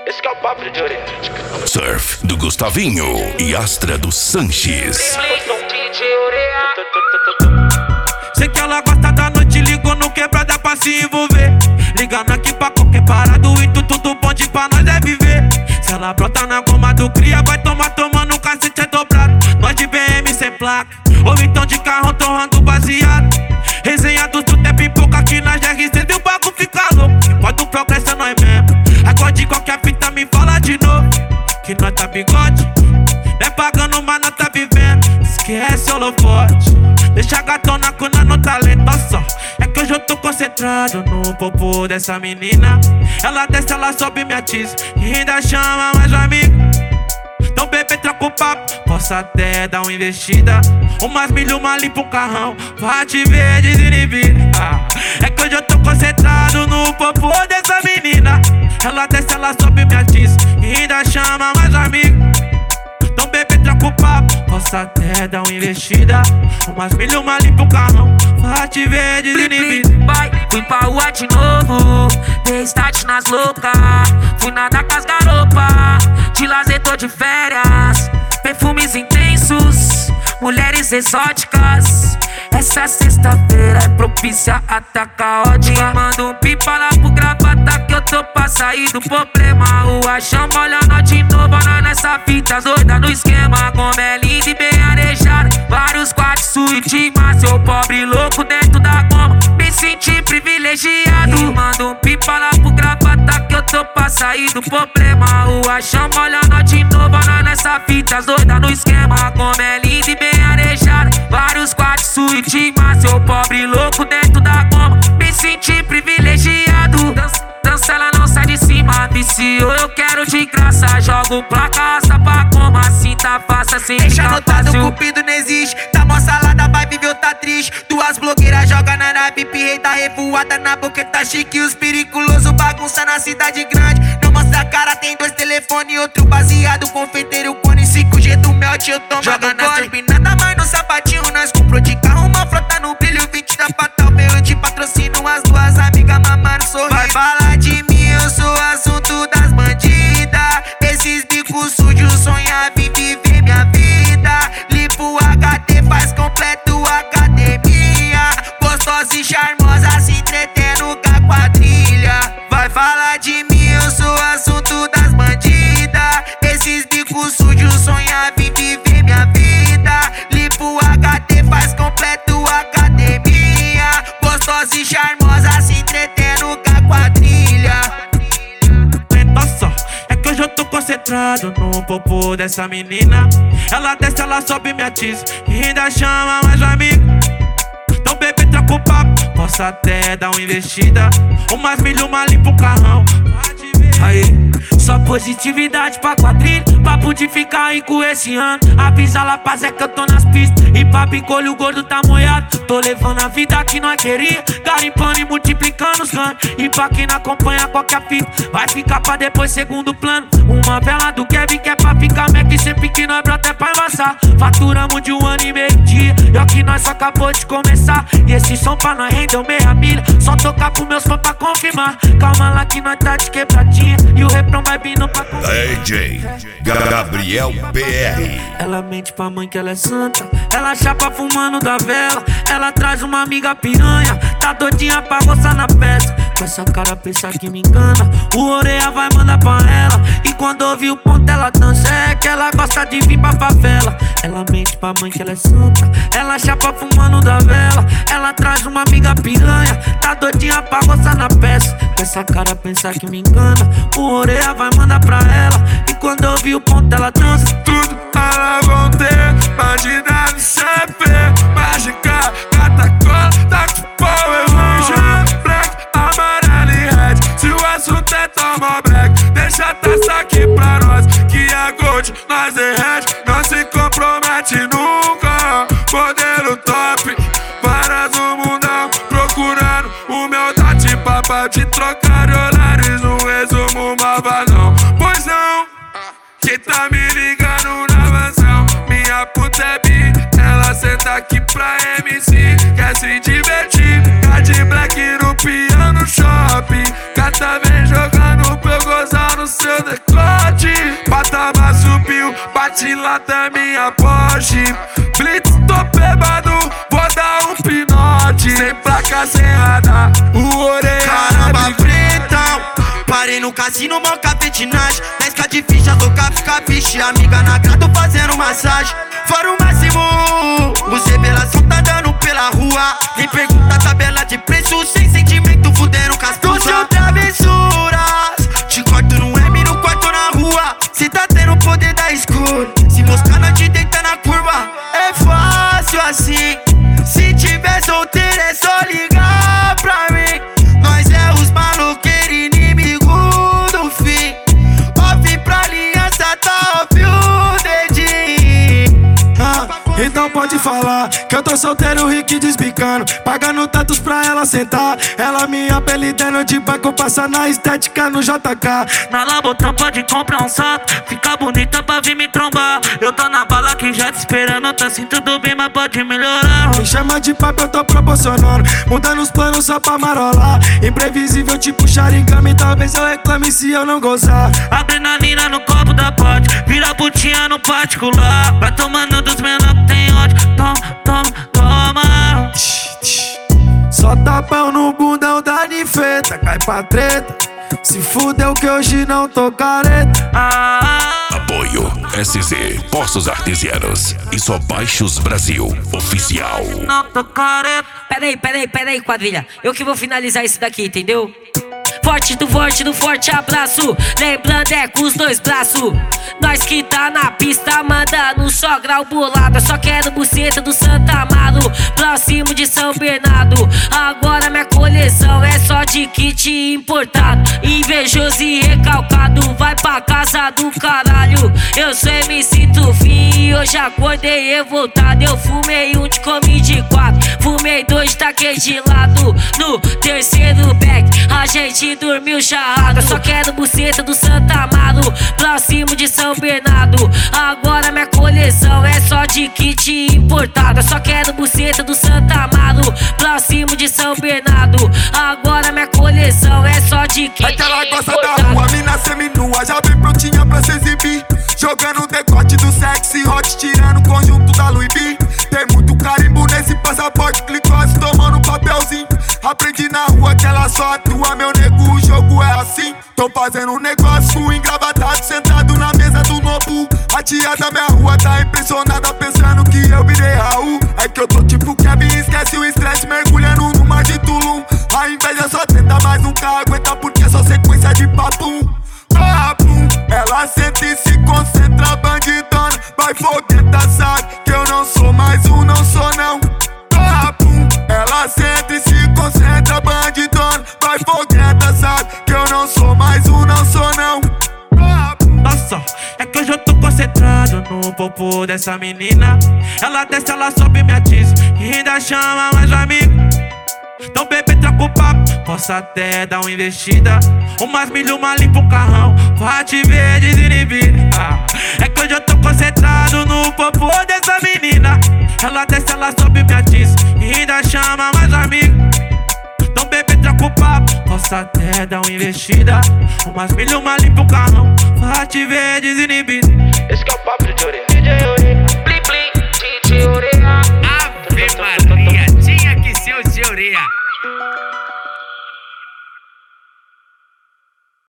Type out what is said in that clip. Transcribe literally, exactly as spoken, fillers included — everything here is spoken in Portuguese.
Esse que é o papo de orelha. Surf do Gustavinho e Astra do Sanches. Sei que ela gosta da noite, ligou no quebrada pra se envolver. Ligando aqui pra qualquer parada, o intuito do bonde pra nós é viver. Se ela brota na goma do cria, vai tomar tomando um cacete é dobrado. Nós de B M sem placa, ou então de carro torrando baseado. Resenha do tudo é pipoca aqui na G R Z e o bagulho fica louco. Pode o progresso é nós mesmo. Agora de qualquer fita me fala de novo que nós tá bigode, não é pagando, mas nós tá vivendo. Esquece holofote, deixa a gatona com no talento. Olha só, é que hoje eu tô concentrado no popô dessa menina. Ela desce, ela sobe, me atiça e ainda chama mais um amigo. Então bebê, troca o papo, posso até dar uma investida. Umas milho, uma limpa um carrão, pra te ver desinibir. ah, É que hoje eu tô concentrado no popô dessa menina. Ela desce, ela sobe, me atiça e ainda chama mais um amigo. Então bebê, troca o papo, posso até dar uma investida. Umas milho, uma limpa um carrão, pra te ver desinibir. Vai, fui pra rua de novo, dei start nas loucas. Fui nadar com as garopas, de lazer tô de férias. Perfumes intensos, mulheres exóticas. Essa sexta-feira é propícia a tá caótica. Manda um pipa lá pro gravata que eu tô pra sair do problema. O achão molha nós de novo, nós nessa fita doida no esquema. Como é linda e bem arejada, vários quartos, suíte, mas seu pobre louco dentro da goma. Me senti privilegiado. Manda um pipa lá pro gravata que eu tô pra sair do problema. O achão molha nós de novo, nós nessa fita doida no esquema. Como é linda e bem arejada, vários quartos, suíte, mas seu pobre louco dentro da goma. Me senti privilegiado. Dança, dança, ela não sai de cima. Viciou, eu quero de graça. Jogo placa, raça pra goma. Assim tá fácil, assim deixa fica anotado, fácil. cupido não existe. Tá mó salada, vai viver, tá triste. Duas blogueiras joga na nave, pirrei tá revoada na boca, tá chique. Os periculosos bagunça na cidade grande. Não mostra a cara, tem dois telefones, outro baseado. Confeiteiro, cone, cinco G do melt, eu tomo. Joga na turbinada, mas no sapatinho nós comprou de carro, uma frota no brilho, vinte da Fatal. Veio de patrocínio, as duas amigas mamaram sorriso. Vai falar de mim, eu sou assunto das bandidas. Esses bicos sujos sonham em viver minha vida. Limpo H D, faz completo academia. Gostosa e charmosa, se entretendo com a quadrilha. Vai falar de mim, eu sou assunto das bandidas. Esses bicos sujos sonham em viver minha vida. Limpo H D, faz completo academia. Gostosa e charmosa, se entretendo com a quadrilha. Nossa, é que hoje eu tô concentrado no popô dessa menina. Ela desce, ela sobe, me atiça e ainda chama mais um amigo. Então bebê, troca o papo, posso até dar uma investida. Umas milho, uma limpa um carrão. Aí, só positividade pra quadrilha, papo de ficar rico esse ano. Avisa lá pra Zé que eu tô nas pistas, e pra picolho o gordo tá molhado. Tô levando a vida que nós queria, garimpando e multiplicando os canos. E pra quem não acompanha qualquer fita, vai ficar pra depois segundo plano. Uma vela do Kevin que é pra ficar Mac, sempre que nós brota é pra embaçar. Faturamos de um ano e meio dia, e ó que nós só acabou de começar. E esse som pra nós rendeu meia milha, só tocar com meus fãs pra confirmar. Calma lá que nós tá de quebradinha, e o refrão vai vindo pra confirmar. D J Gabriel P R. Ela mente pra mãe que ela é santa, ela chapa fumando da vela. Ela traz uma amiga piranha, tá doidinha pra roçar na peça. Com essa cara pensa que me engana, o orelha vai mandar pra ela. E quando ouve o ponto ela dança, é que ela gosta de vir pra favela. Ela mente pra mãe que ela é santa, ela chapa fumando da vela. Ela traz uma amiga piranha, tá doidinha pra roçar na peça. Com essa cara pensa que me engana, o orelha vai mandar pra ela. E quando ouve o ponto ela dança. Tudo elas vão ter, imagina no C P. Mágica, catacola, tá com power range. Black, amarelo e red, se o assunto é toma black, deixa a taça aqui pra nós, que é gold, nós derrete. Não se compromete nunca, modelo top, várias no mundão, procurando humildade, papo de trocar olhares, no resumo malvadão. Pois não, que tá me ligando na mansão, minha puta é bi, ela senta aqui pra M C, quer se divertir. Cad Black no piano shopping, cata vem jogando pra eu gozar no seu decote. Patamar subiu, bate lá da minha Porsche. Blitz, tô bêbado, vou dar um pinote. Sem placa, sem radar, o orelha. Caramba, pretão, parei no cassino, mó capetinagem. dez k de ficha, louca, fica biche. Amiga na grado fazendo massagem. Fora o máximo, os revelação tá dando pela rua. Nem pergunta a tabela de preço, sem sentimento, fudendo com as tuas travessuras. Te corto no M, no quarto na rua. Cê tá tendo o poder da escura. Se moscar, nós te deita na curva. É fácil assim. Se tiver solteiro é só ligar pra mim. Nós é os maloqueiros, inimigo do fim. Off pra aliança, tá off o dedinho. Ah, então pode falar que eu tô solteiro, rico desbicando. Pagando tantos pra ela sentar. Ela me apelidando de banco, passa na estética no J K. Na Labotão pode comprar um sapo, fica bonita pra vir me trombar. Eu tô na bala que já te esperando, tá assim tudo bem, mas pode melhorar. Me chama de papo, eu tô proporcionando, mudando os planos só pra marolar. Imprevisível tipo Sharingan, talvez eu reclame se eu não gozar. Adrenalina no copo da pote, vira putinha no particular. Vai tomando dos menor que tem ódio, toma, toma, toma. Só tapão no bundão da nifeta, cai pra treta. Se fudeu que hoje não tô careta. Ah, Apoio S Z Postos Artesianos e Só Baixos Brasil Oficial. não tô careta. Peraí, peraí, peraí, quadrilha. Eu que vou finalizar isso daqui, entendeu? Forte do forte do forte abraço. Lembrando é com os dois braços. Nós que tá na pista mandando só grau bolado. Eu só quero buceta do Santa Amaro, próximo de São Bernardo. Agora minha coleção é só de kit importado. Invejoso e recalcado, vai pra casa do caralho. Eu sou M C Tufim e hoje acordei revoltado. Eu fumei um de comi de quatro, fumei dois de taquei de lado. No terceiro back a gente dormiu charrado. Eu só quero buceta do Santa Amaro, próximo de São Bernardo. Agora minha coleção é só de kit importado. Eu só quero buceta do Santa Amaro, próximo de São Bernardo. Agora minha coleção é só de kit importado. Ela gosta da rua, mina seminua, já vem prontinha pra se exibir. Jogando o decote do sexy hot, tirando o conjunto da Louis V. Tem muito carimbo nesse passaporte, glicose tomando papelzinho. Aprendi na rua que ela só atua, meu nego, o jogo é assim. Tô fazendo um negócio engravatado, sentado na mesa do Nobu. A tia da minha rua tá impressionada, pensando que eu virei Raul. É que eu tô tipo Kevin, esquece o estresse, mergulhando no mar de Tulum. A inveja só tenta, mas nunca aguenta, porque é só sequência de papum. Papum, ela sente e se concentra, bandidona. Vai fogueta, sabe que eu não sou mais um, não sou não. Papum, ela sente e se concentra, bandidona. Vai fogueta, sabe que eu não sou mais um, não sou não. Papum. Nossa, é que hoje eu tô concentrado no popô dessa menina. Ela desce, ela sobe, me atiça e ainda chama mais um amigo. Então bebê, troca o papo, posso até dar uma investida. Umas milho, uma limpa um carrão, pra te ver desinibido. Ah, é que hoje eu tô concentrado no popô dessa menina. Ela desce, ela sobe, me atiça e ainda chama mais um amigo. Então bebê, troca o papo, posso até dar uma investida. Umas milho, uma limpa um carrão, pra te ver desinibido. Esse que é o papo de orelha.